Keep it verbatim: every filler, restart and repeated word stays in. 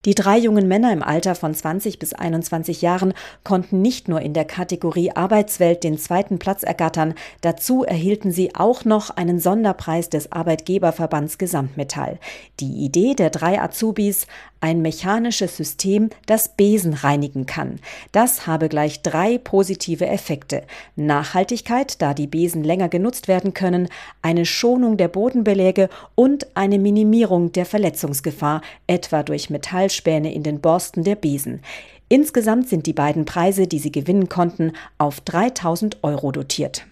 Die drei jungen Männer im Alter von zwanzig bis einundzwanzig Jahren konnten nicht nur in der Kategorie Arbeitswelt den zweiten Platz ergattern, dazu erhielten sie auch noch einen Sonderpreis des Arbeitgeberverbands Gesamtmetall. Die Idee der drei Azubis: ein mechanisches System, das Besen reinigen kann. Das habe gleich drei positive Effekte: Nachhaltigkeit, da die Besen länger genutzt werden können, eine Schonung der Bodenbeläge und eine Minimierung der Verletzungsgefahr, etwa durch Metallspäne in den Borsten der Besen. Insgesamt sind die beiden Preise, die sie gewinnen konnten, auf dreitausend Euro dotiert.